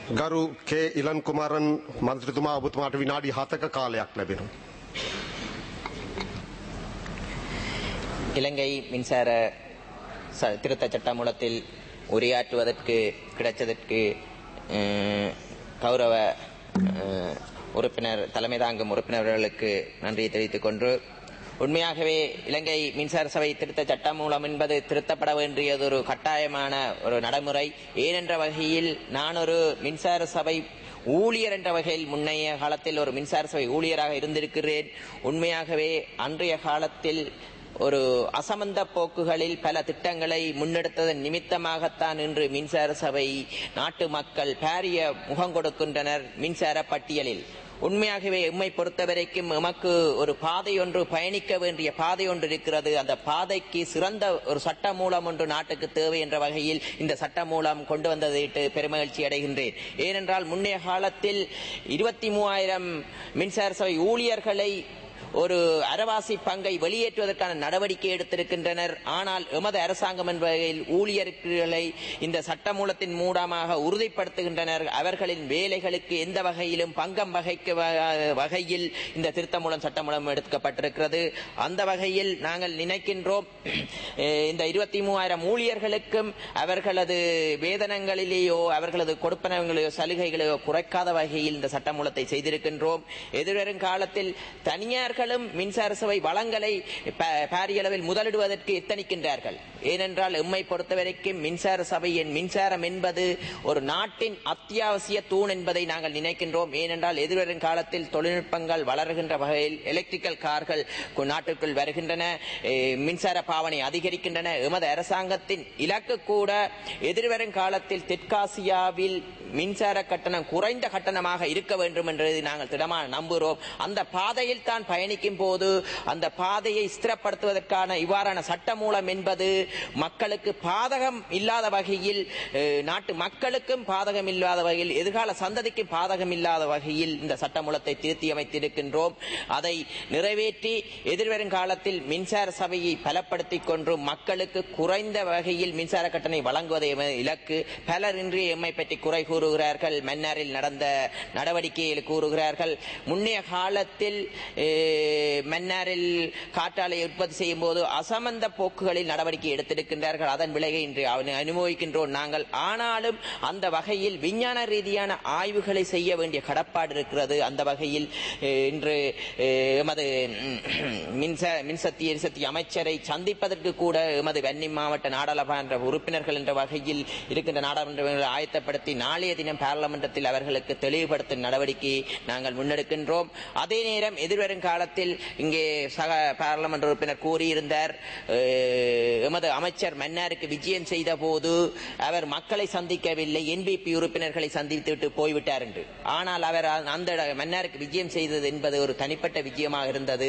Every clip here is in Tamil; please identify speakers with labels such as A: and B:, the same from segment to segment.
A: ගරු කේ ඉලන් කුමාරන් මන්ත්‍රීතුමා ඔබතුමාට විනාඩි 7ක කාලයක් ලැබෙනවා.
B: இலங்கை மின்சார திருத்த சட்டமூலத்தில் உரையாற்றுவதற்கு கிடைச்சதற்கு கௌரவ உறுப்பினர் தலைமை தாங்கும் உறுப்பினர்களுக்கு நன்றி தெரிவித்துக் கொண்டு, உண்மையாகவே இலங்கை மின்சார சபை திருத்த சட்டமூலம் என்பது திருத்தப்பட வேண்டியது ஒரு கட்டாயமான ஒரு நடைமுறை. ஏனென்ற வகையில் நான் ஒரு மின்சார சபை ஊழியர் என்ற வகையில் முன்னைய காலத்தில் ஒரு மின்சார சபை ஊழியராக இருந்திருக்கிறேன். உண்மையாகவே அன்றைய காலத்தில் ஒரு அசமந்த போக்குகளில் பல திட்டங்களை முன்னெடுத்ததன் நிமித்தமாகத்தான் இன்று மின்சார சபை நாட்டு மக்கள் பாரிய முகம் கொடுக்கின்றனர் மின்சார பட்டியலில். உண்மையாகவே எம்மை பொறுத்தவரைக்கும் எமக்கு ஒரு பாதை ஒன்று, பயணிக்க வேண்டிய பாதை ஒன்று இருக்கிறது. அந்த பாதைக்கு சிறந்த ஒரு சட்ட மூலம் ஒன்று நாட்டுக்கு தேவை என்ற வகையில் இந்த சட்ட மூலம் கொண்டு வந்ததை பெருமகிழ்ச்சி அடைகின்றேன். ஏனென்றால் முன்னைய காலத்தில் 23,000 மின்சார சபை ஊழியர்களை ஒரு அரைவாசி பங்கை வெளியேற்றுவதற்கான நடவடிக்கை எடுத்திருக்கின்றனர். ஆனால் எமது அரசாங்கம் என்ற வகையில் ஊழியர்களை இந்த சட்டமூலத்தின் மூலமாக உறுதிப்படுத்துகின்றனர். அவர்களின் வேலைகளுக்கு எந்த வகையிலும் பங்கம் வகையில் இந்த திருத்த மூலம் சட்டமூலம் எடுக்கப்பட்டிருக்கிறது. அந்த வகையில் நாங்கள் நினைக்கின்றோம், இந்த 23,000 ஊழியர்களுக்கும் அவர்களது வேதனங்களிலேயோ அவர்களது கொடுப்பனங்களையோ சலுகைகளையோ குறைக்காத வகையில் இந்த சட்டமூலத்தை செய்திருக்கின்றோம். எதிர்வரும் காலத்தில் தனியார்கள் மின்சார சபை வளங்களை பாரிய அளவில் முதலிடுவதற்கு எத்தனிக்கின்றார்கள். ஏனென்றால் எம்மை பொறுத்தவரைக்கும் மின்சார சபையின் மின்சாரம் என்பது ஒரு நாட்டின் அத்தியாவசிய தூண் என்பதை நாங்கள் நினைக்கின்றோம். ஏனென்றால் எதிர்வரும் காலத்தில் தொழில்நுட்பங்கள் வளர்கின்ற வகையில் எலக்ட்ரிக்கல் கார்கள் நாட்டுக்குள் வருகின்றன, மின்சார பாவனை அதிகரிக்கின்றன. எமது அரசாங்கத்தின் இலக்கு கூட எதிர்வரும் காலத்தில் தெற்காசியாவில் மின்சார கட்டணம் குறைந்த கட்டணமாக இருக்க வேண்டும் என்று நாங்கள் திடமாக நம்புகிறோம். அந்த பாதையில் தான் பயணிக்கும் போது அந்த பாதையை ஸ்திரப்படுத்துவதற்கான இவ்வாறான சட்ட மூலம் என்பது மக்களுக்கு பாதகம் இல்லாத வகையில், நாட்டு மக்களுக்கும் பாதகம் இல்லாத வகையில், எதிர்கால சந்ததிக்கும் பாதகம் இல்லாத வகையில் இந்த சட்டமூலத்தை திருத்தி அமைத்திருக்கின்றோம். அதை நிறைவேற்றி எதிர்வரும் காலத்தில் மின்சார சபையை பலப்படுத்திக் கொண்டு மக்களுக்கு குறைந்த வகையில் மின்சார கட்டணை வழங்குவதை இலக்கு. பலர் இன்று எம்மை பற்றி குறை கூறுகிறார்கள், மன்னாரில் நடந்த நடவடிக்கையில் கூறுகிறார்கள். முன்னைய காலத்தில் மன்னாரில் காற்றாலை உற்பத்தி செய்யும் போது அசமந்த போக்குகளில் நடவடிக்கை எடுத்திருக்கின்றார்கள். அதன் விளைவை இன்று அனுபவிக்கின்றோம் நாங்கள். ஆனாலும் அந்த வகையில் விஞ்ஞான ரீதியான ஆய்வுகளை செய்ய வேண்டிய கடப்பாடு இருக்கிறது. அந்த வகையில் இன்று எமது மின்சக்தி எரிசக்தி அமைச்சரை சந்திப்பதற்கு கூட எமது வன்னி மாவட்ட நாடாளுமன்ற உறுப்பினர்கள் என்ற வகையில் இருக்கின்ற நாடாளுமன்ற ஆயத்தப்படுத்தி நாளைய தினம் பாராளுமன்றத்தில் அவர்களுக்கு தெளிவுபடுத்தும் நடவடிக்கையை நாங்கள் முன்னெடுக்கின்றோம். அதே நேரம் எதிர்வரும் காலத்தில் இங்கே சக பாராளுமன்ற உறுப்பினர் கூறியிருந்தார், எமது அமைச்சர் மன்னாருக்கு விஜயம் செய்த போது அவர் மக்களை சந்திக்கவில்லை, என்பிபி உறுப்பினர்களை சந்தித்துவிட்டு போய்விட்டார் என்று. ஆனால் அவர் அந்த மன்னாருக்கு விஜயம் செய்தது என்பது ஒரு தனிப்பட்ட விஜயமாக இருந்தது.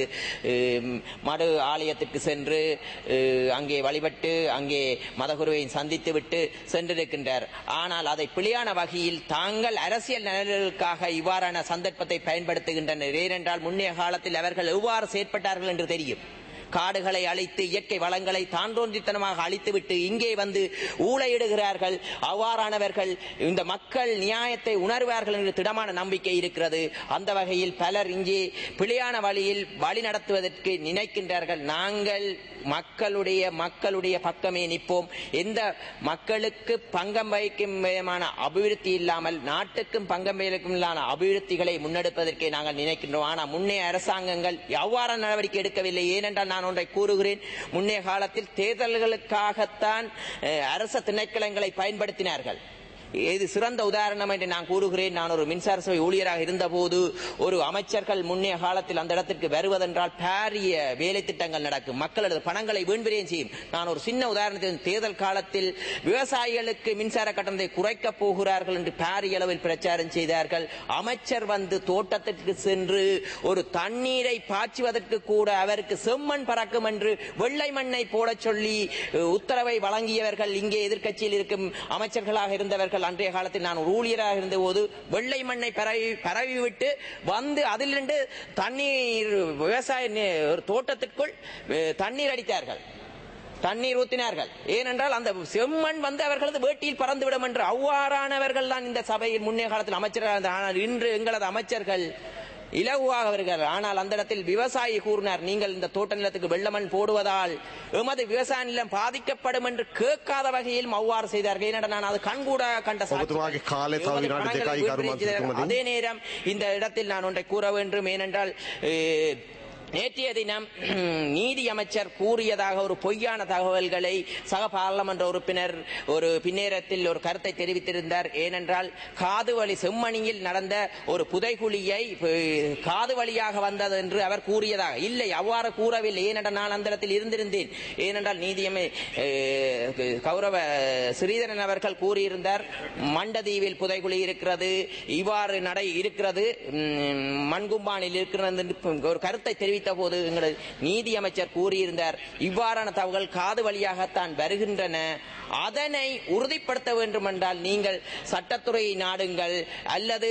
B: மடு ஆலயத்திற்கு சென்று அங்கே வழிபட்டு அங்கே மதகுருவை சந்தித்துவிட்டு சென்றிருக்கின்றார். ஆனால் அதை பிழையான வகையில் தாங்கள் அரசியல் நலன்களுக்காக இவ்வாறான சந்தர்ப்பத்தை பயன்படுத்துகின்றனர். ஏனென்றால் முன்னைய காலத்தில் அவர்கள் எவ்வாறு செயற்பட்டார்கள் என்று தெரியும். காடுகளை அழித்து இயற்கை வளங்களை தாண்டோன்றித்தனமாக அழித்துவிட்டு இங்கே வந்து ஊழையிடுகிறார்கள். அவ்வாறானவர்கள் இந்த மக்கள் நியாயத்தை உணர்வார்கள் என்று திடமான நம்பிக்கை இருக்கிறது. அந்த வகையில் பலர் இங்கே பிழையான வழியில் வழி நடத்துவதற்கு நினைக்கின்றார்கள். நாங்கள் மக்களுடைய பக்கமே நிற்போம். எந்த மக்களுக்கு பங்கம் வகிக்கும் விதமான அபிவிருத்தி இல்லாமல் நாட்டுக்கும் பங்கம் வகிக்கும் அபிவிருத்திகளை முன்னெடுப்பதற்கு நாங்கள் நினைக்கின்றோம். ஆனால் முன்னைய அரசாங்கங்கள் எவ்வாறு நடவடிக்கை எடுக்கவில்லை. ஏனென்றால் நான் ஒன்றை கூறுகிறேன், முன்னைய காலத்தில் தேர்தல்களுக்காகத்தான் அரச திணைக்களங்களை பயன்படுத்தினார்கள். இது சிறந்த உதாரணம் என்று நான் கூறுகிறேன். நான் ஒரு மின்சார சபை ஊழியராக இருந்த போது ஒரு அமைச்சர்கள் முன்னைய காலத்தில் அந்த இடத்திற்கு வருவதென்றால் பாரிய வேலை திட்டங்கள் நடக்கும், மக்களது பணங்களை வீண்விரயம் செய்யும். நான் ஒரு சின்ன உதாரணத்தில் தேர்தல் காலத்தில் விவசாயிகளுக்கு மின்சார கட்டணத்தை குறைக்கப் போகிறார்கள் என்று பாரிய அளவில் பிரச்சாரம் செய்தார்கள். அமைச்சர் வந்து தோட்டத்திற்கு சென்று ஒரு தண்ணீரை பாய்ச்சுவதற்கு கூட அவருக்கு செம்மண் பறக்கும் என்று வெள்ளை மண்ணை போட சொல்லி உத்தரவை வழங்கியவர்கள் இங்கே எதிர்க்கட்சியில் இருக்கும் அமைச்சர்களாக இருந்தவர்கள். அன்றைய காலத்தில் நான் ஒரு ஊழியராக இருந்த போது வெள்ளை மண்ணை பரவிவிட்டு வந்து அதிலிருந்து தண்ணீர் விவசாய தோட்டத்திற்குள் தண்ணீர் அடித்தார்கள். தண்ணீர் ஊத்தினார்கள். ஏனென்றால் அந்த செம்மண் வந்து அவர்களது வேட்டியில் பறந்துவிடும் என்று அவ்வாறானவர்கள் தான் இந்த சபையில் முன்னே காலத்தில் அமைச்சர்கள். ஆனால் இன்று எங்களது அமைச்சர்கள் இலகுவாக வருகிறார். ஆனால் அந்த இடத்தில் விவசாயி கூறினார், நீங்கள் இந்த தோட்ட நிலத்துக்கு வெள்ளமண் போடுவதால் எமது விவசாய நிலம் பாதிக்கப்படும் என்று கேட்காத வகையில் அவ்வாறு செய்தார்கள். ஏனென்றால் நான் அது கண்கூட கண்ட. அதே நேரம் இந்த இடத்தில் நான் ஒன்றை கூற வேண்டும். ஏனென்றால் நேற்றைய தினம் நீதி அமைச்சர் கூறியதாக ஒரு பொய்யான தகவல்களை சக பாராளுமன்ற உறுப்பினர் ஒரு பின்னேரத்தில் ஒரு கருத்தை தெரிவித்திருந்தார். ஏனென்றால் காதுவழி செம்மணியில் நடந்த ஒரு புதைகுழியை காது வழியாக வந்தது என்று அவர் கூறியதாக இல்லை, அவ்வாறு கூறவில்லை. ஏனென்றால் நான் அந்த இடத்தில் இருந்திருந்தேன். ஏனென்றால் நீதியமை கௌரவ ஸ்ரீதரன் அவர்கள் கூறியிருந்தார், மண்டதீவில் புதைகுழி இருக்கிறது, இவ்வாறு நடை இருக்கிறது, மண்கும்பானில் இருக்கிறது ஒரு கருத்தை தெரிவித்த போது எங்களது நீதி அமைச்சர் கூறியிருந்தார், இவ்வாறான தகவல்கள் காது வழியாகத்தான் வருகின்றன, அதனை உறுதிப்படுத்த வேண்டும் என்றால் நீங்கள் சட்டத்துறையை நாடுங்கள் அல்லது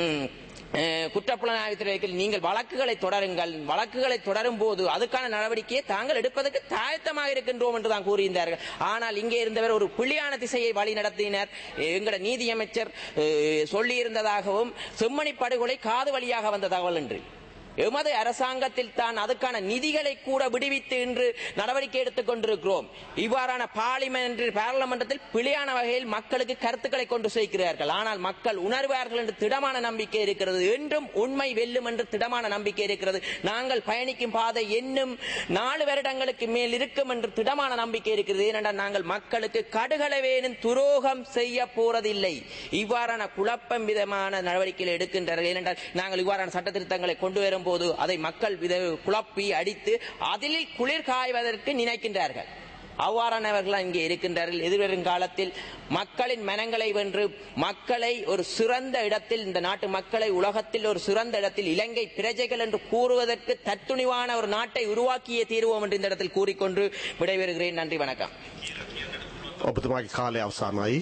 B: குற்றப்புலனாய்வுத்துறையில் நீங்கள் வழக்குகளை தொடருங்கள். வழக்குகளை தொடரும் போது அதுக்கான நடவடிக்கையை தாங்கள் எடுப்பதற்கு தாயத்தமாக இருக்கின்றோம் என்று தான் கூறியிருந்தார்கள். ஆனால் இங்கே இருந்தவர் ஒரு புள்ளியான திசையை வழி நடத்தினர். எங்கள நீதியமைச்சர் சொல்லியிருந்ததாகவும் செம்மணி படுகொலை காது வழியாக வந்த தகவல் என்று எமது அரசாங்கத்தில் தான் அதுக்கான நிதிகளை கூட விடுவித்து இன்று நடவடிக்கை எடுத்துக் கொண்டிருக்கிறோம். இவ்வாறான பாராளுமன்றத்தில் பிழையான வகையில் மக்களுக்கு கருத்துக்களை கொண்டு சேர்க்கிறார்கள். ஆனால் மக்கள் உணர்வார்கள் என்று திடமான நம்பிக்கை இருக்கிறது. என்றும் உண்மை வெல்லும் என்று திடமான நம்பிக்கை இருக்கிறது. நாங்கள் பயணிக்கும் பாதை இன்னும் 4 வருடங்களுக்கு மேல் இருக்கும் என்று திடமான நம்பிக்கை இருக்கிறது. ஏனென்றால் நாங்கள் மக்களுக்கு கடுகளவேனும் துரோகம் செய்ய போறதில்லை. இவ்வாறான குழப்பம் விதமான நடவடிக்கைகள் எடுக்கின்றனர். ஏனென்றால் நாங்கள் இவ்வாறான சட்ட திருத்தங்களை கொண்டு வரும் போது அதை மக்கள் குழப்பி அடித்து அதில் குளிர் காய்வதற்கு நினைக்கின்றார்கள். அவ்வாறானவர்கள் இங்கே இருக்கின்றார்கள். எதிர்வரும் காலத்தில் மக்களின் மனங்களை வென்று மக்களை ஒரு சிறந்த இடத்தில், இந்த நாட்டு மக்களை உலகத்தில் ஒரு சிறந்த இடத்தில் இலங்கை பிரஜைகள் என்று கூறுவதற்கு தத்துணிவான ஒரு நாட்டை உருவாக்கிய தீர்வோம் என்று இந்த இடத்தில் கூறிக்கொண்டு விடைபெறுகிறேன். நன்றி, வணக்கம்.
A: ඔබතුමාගේ කාලය අවසానයි.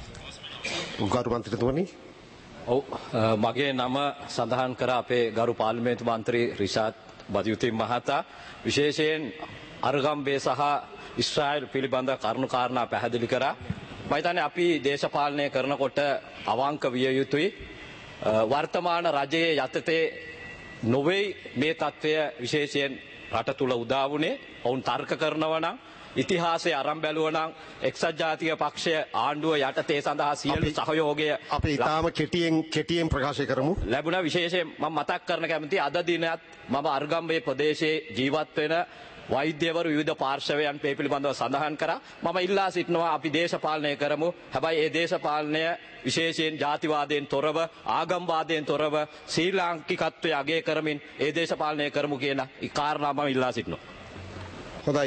A: ගරු මන්ත්‍රීතුමනි.
C: මගේ නම සඳහන් කර අපේ ගරු පාර්ලිමේන්තු මන්ත්‍රී රිෂාඩ් බදියුතින් මහතා විශේෂයෙන් අරගම්බේ සහ ඉස්රායල් පිළිබඳ කරුණු කාරණා පැහැදිලි කරා. මම හිතන්නේ අපි දේශපාලනය කරනකොට අවංක විය යුතුයි. වර්තමාන රජයේ යටතේ නොවේ මේ තත්ත්වය විශේෂයෙන් රට තුල උදා වුණේ. ඔවුන් තර්ක කරනවා නම් ඉතිහාසයේ අරන් බැලුවා නම් එක්සත් ජාතික පක්ෂය ආණ්ඩුව යටතේ සඳහා සියලු සහයෝගය
A: අපි ඊටාම කෙටියෙන් ප්‍රකාශ කරමු.
C: ලැබුණා. විශේෂයෙන් මම මතක් කරන්න කැමතියි අද දිනත් මම අර්ගම්බේ ප්‍රදේශයේ ජීවත් වෙන වෛද්‍යවරු විවිධ පාර්ශවයන් මේ පිළිබඳව සඳහන් කරා. මම ඉල්ලා සිටිනවා අපි දේශපාලනය කරමු. හැබැයි ඒ දේශපාලනය විශේෂයෙන් ජාතිවාදයෙන් තොරව, ආගම්වාදයෙන් තොරව ශ්‍රී ලාංකිකත්වයේ අගය කරමින් ඒ දේශපාලනය කරමු කියන කාරණා මම ඉල්ලා සිටිනවා.